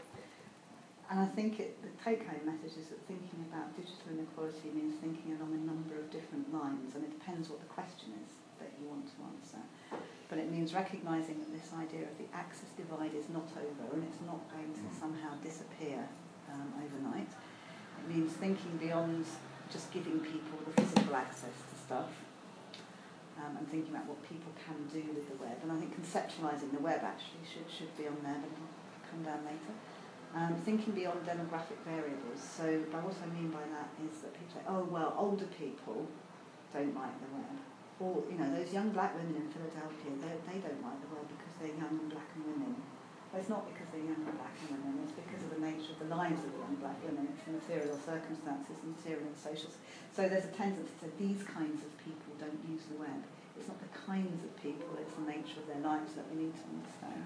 And I think it, the take-home message is that thinking about digital inequality means thinking along a number of different lines, and it depends what the question is that you want to answer. But it means recognising that this idea of the access divide is not over, and it's not going to somehow disappear um, overnight. It means thinking beyond just giving people the physical access to stuff, um, and thinking about what people can do with the web. And I think conceptualising the web actually should, should be on there, but I'll come down later. Um, thinking beyond demographic variables. So but what I mean by that is that people say, oh, well, older people don't like the web. Or, you know, those young black women in Philadelphia, they, they don't like the web because they're young and black and women. But it's not because they're young and black and women, it's because of the nature of the lives of the young black women. It's the material circumstances, the material and social. So there's a tendency to these kinds of people don't use the web. It's not the kinds of people, it's the nature of their lives that we need to understand.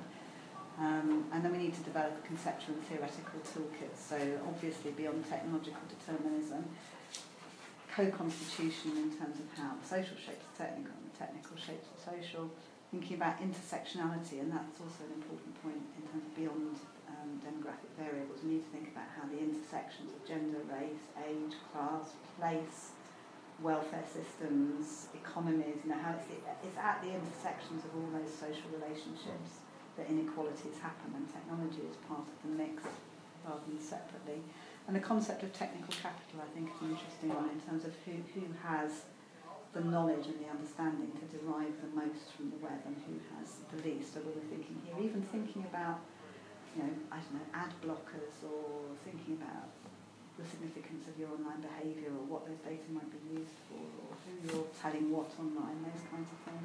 Um, and then we need to develop a conceptual and theoretical toolkit. So obviously beyond technological determinism, co-constitution in terms of how social shapes are technical and the technical shapes are social, thinking about intersectionality, and that's also an important point in terms of beyond um, demographic variables. We need to think about how the intersections of gender, race, age, class, place, welfare systems, economies, you know, how it's, it's at the intersections of all those social relationships that inequalities happen, and technology is part of the mix rather than separately. And the concept of technical capital, I think, is an interesting one in terms of who, who has the knowledge and the understanding to derive the most from the web and who has the least. So we were thinking here, even thinking about, you know, I don't know, ad blockers, or thinking about the significance of your online behaviour, or what those data might be used for, or who you're telling what online, those kinds of things.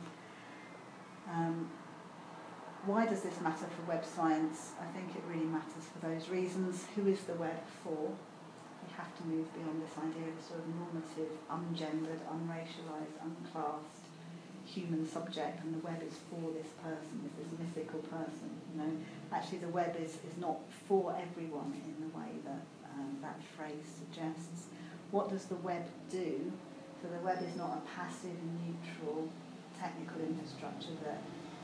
Um, Why does this matter for web science? I think it really matters for those reasons. Who is the web for? We have to move beyond this idea of sort of normative, ungendered, unracialised, unclassed human subject, and the web is for this person, is this mythical person. You know, actually the web is, is not for everyone in the way that um, that phrase suggests. What does the web do? So the web is not a passive, neutral, technical infrastructure that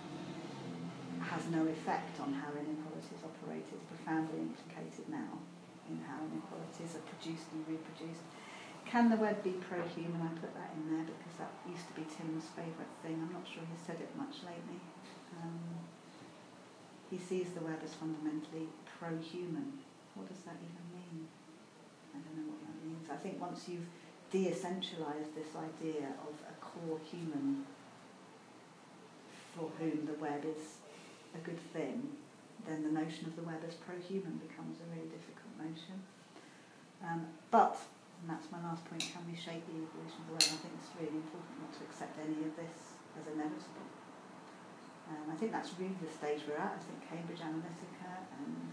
has no effect on how inequalities operate. It's profoundly implicated now in how inequalities are produced and reproduced. Can the web be pro-human? I put that in there because that used to be Tim's favourite thing. I'm not sure he's said it much lately. Um, he sees the web as fundamentally pro-human. What does that even mean? I don't know what that means. I think once you've de-essentialised this idea of a core human for whom the web is a good thing, then the notion of the web as pro-human becomes a really difficult notion. Um, but, and that's my last point, can we shape the evolution of the web? I think it's really important not to accept any of this as inevitable. Um, I think that's really the stage we're at. I think Cambridge Analytica and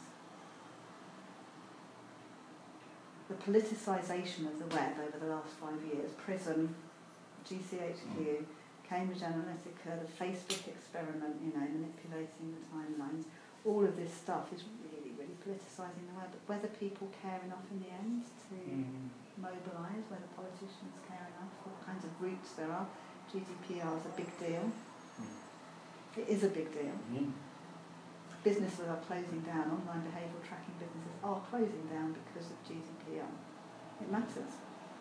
the politicisation of the web over the last five years, PRISM, G C H Q, Cambridge Analytica, the Facebook experiment, you know, manipulating the timelines, all of this stuff is really, really politicising the web. But whether people care enough in the end to mm. mobilise, whether politicians care enough, what kinds of routes there are, G D P R is a big deal. Mm. It is a big deal. Mm. Businesses are closing down, online behavioural tracking businesses are closing down because of G D P R. It matters.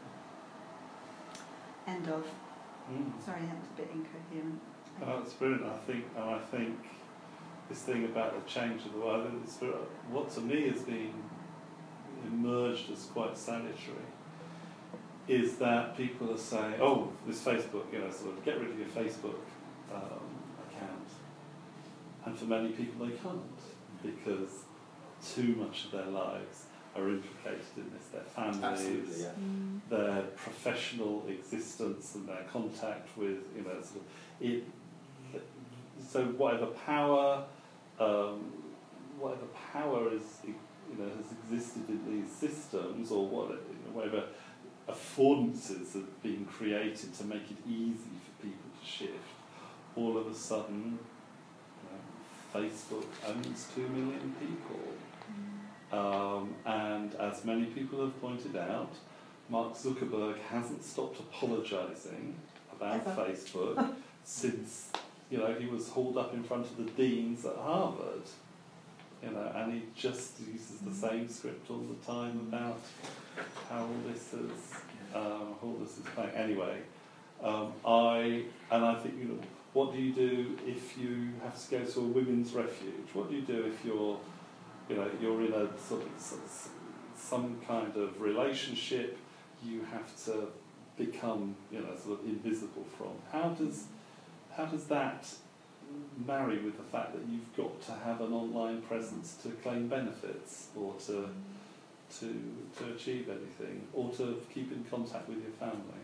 End of. Mm. Sorry, that was a bit incoherent. Oh, that's brilliant. I think, and I think this thing about the change of the world, it's, what to me has been emerged as quite salutary, is that people are saying, oh, this Facebook, you know, sort of get rid of your Facebook um, account. And for many people they can't, because too much of their lives are implicated in this, their families, yeah. mm. their professional existence and their contact with, you know, sort of it. So whatever power, um, whatever power is, you know, has existed in these systems, or what, you know, whatever affordances have been created to make it easy for people to shift, all of a sudden, you know, Facebook owns two million people. Um, and as many people have pointed out, Mark Zuckerberg hasn't stopped apologising about Ever. Facebook since, you know, he was hauled up in front of the deans at Harvard, you know, and he just uses the same script all the time about how all this is, um, all this is playing. Anyway, um, I and I think, you know, what do you do if you have to go to a women's refuge? What do you do if you're You know, you're in a sort of, sort of some kind of relationship you have to become, you know, sort of invisible from. How does how does that marry with the fact that you've got to have an online presence to claim benefits, or to to to achieve anything, or to keep in contact with your family?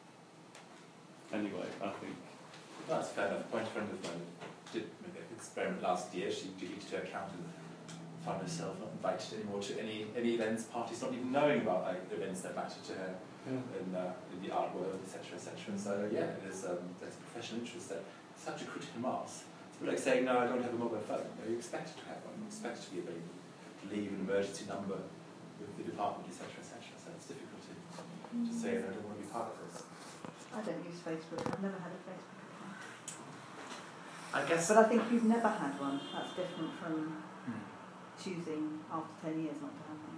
Anyway, I think that's fair enough. Point friend of mine did make an experiment last year. She deleted her account and found herself not invited anymore to any, any events, parties, not even knowing about like events that mattered to her yeah. in, uh, in the art world, et cetera, et cetera. And so yeah, there's um, there's professional interest there. Such a critical mass. It's a bit like saying, no, I don't have a mobile phone. No, you expect to have one. You expect to be available, to leave an emergency number with the department, et cetera, et cetera. So it's difficult to, to say, I don't want to be part of this. I don't use Facebook. I've never had a Facebook account. I guess, but I think you've never had one. That's different from choosing after ten years not to have one.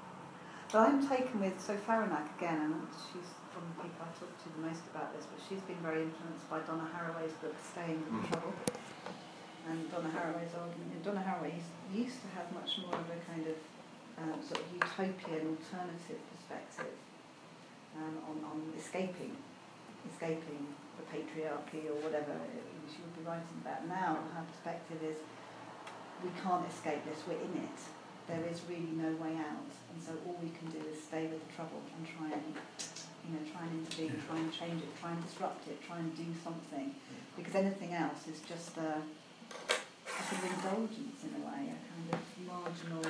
But I'm taken with, so Faronak again, and she's one of the people I talk to the most about this, but she's been very influenced by Donna Haraway's book, Staying with the Trouble, and Donna Haraway's argument. And Donna Haraway used to have much more of a kind of um, sort of utopian alternative perspective um, on, on escaping, escaping the patriarchy or whatever she would be writing about. Now her perspective is, we can't escape this, we're in it. There is really no way out. And so all we can do is stay with the trouble and try and, you know, try and intervene, try and change it, try and disrupt it, try and do something. Because anything else is just a, a sort of indulgence in a way, a kind of marginal,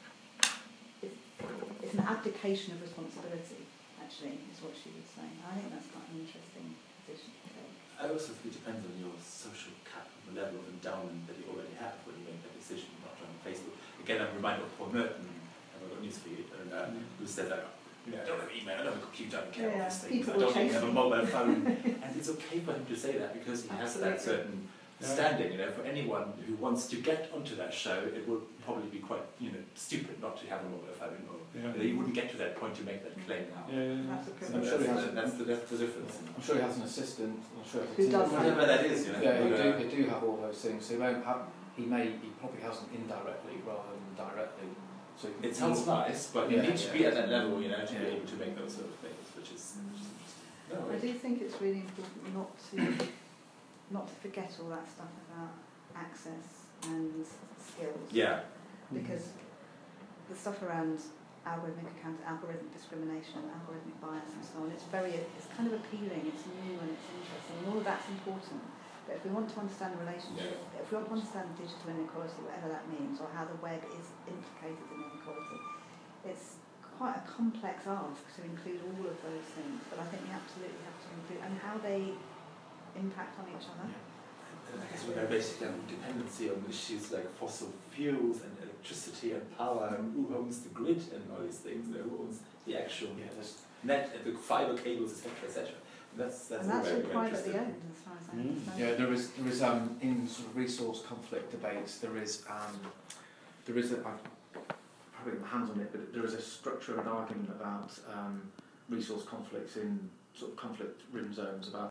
it's, it's an abdication of responsibility, actually, is what she would say. I think that's quite an interesting position to take. I also think it depends on your social capital, the level of endowment that you already have when you make that decision, not on Facebook. Again, I'm reminded of Paul Merton, I've got news for you, and, uh, mm. who said that, you know, I don't have email, I don't have a computer, I don't care yeah, about these things, I don't even have a mobile phone. And it's okay for him to say that because he Absolutely. has that certain yeah. standing, you know, for anyone who wants to get onto that show, it would probably be quite, you know, stupid not to have a mobile phone, or yeah. you know, you wouldn't get to that point to make that claim now. Yeah, yeah, yeah. That's, so I'm sure that's, the, that's, the, that's the difference. I'm sure he has an assistant, I'm sure who does whatever that is, you know. Yeah, who do, they do have all those things, so he won't have, he may, he probably has them indirectly rather than directly. So it sounds nice, but you yeah, need to yeah. be at that level, you know, to yeah. be able to make those sort of things, which is, which is interesting. No, I do think it's really important not to not to forget all that stuff about access and skills. Yeah. Because the stuff around algorithmic account, algorithmic discrimination, algorithmic bias and so on, it's very, it's kind of appealing, it's new and it's interesting, and all of that's important. But if we want to understand the relationship, yeah. if we want to understand digital inequality, whatever that means, or how the web is implicated in inequality, it's quite a complex ask to include all of those things. But I think we absolutely have to include, and how they impact on each other. Yeah. And I guess we're very basically on dependency on issues like fossil fuels and electricity and power, and who owns the grid and all these things, you know, who owns the actual yeah, net and the fiber cables, et cetera, et cetera. That's, that's and that's very, all very privately owned, as far as I Mm. understand. Yeah, there is there is um in sort of resource conflict debates there is um there is a I've probably got my hands on it, but there is a structure of an argument about um resource conflicts in sort of conflict-ridden zones about